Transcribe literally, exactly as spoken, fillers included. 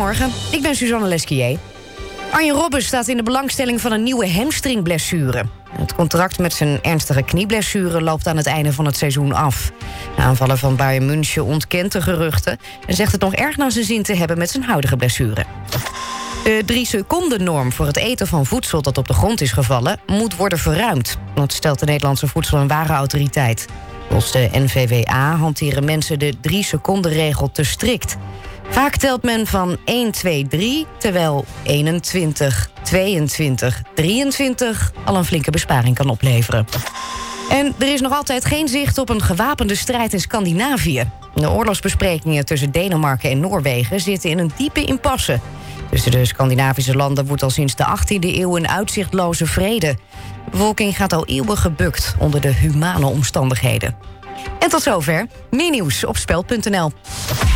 Goedemorgen, ik ben Suzanne Lesquier. Arjen Robben staat in de belangstelling van een nieuwe hamstringblessure. Het contract met zijn ernstige knieblessure loopt aan het einde van het seizoen af. De aanvaller van Bayern München ontkent de geruchten en zegt het nog erg naar zijn zin te hebben met zijn huidige blessure. De drie seconden norm voor het eten van voedsel dat op de grond is gevallen moet worden verruimd. Dat stelt de Nederlandse Voedsel- en Warenautoriteit. Volgens de N V W A hanteren mensen de drie seconden regel te strikt. Vaak telt men van één, twee, drie, terwijl eenentwintig, tweeëntwintig, drieëntwintig al een flinke besparing kan opleveren. En er is nog altijd geen zicht op een gewapende strijd in Scandinavië. De oorlogsbesprekingen tussen Denemarken en Noorwegen zitten in een diepe impasse. Tussen de Scandinavische landen woedt al sinds de achttiende eeuw een uitzichtloze vrede. De bevolking gaat al eeuwen gebukt onder de humane omstandigheden. En tot zover. Meer nieuws op speld punt n l.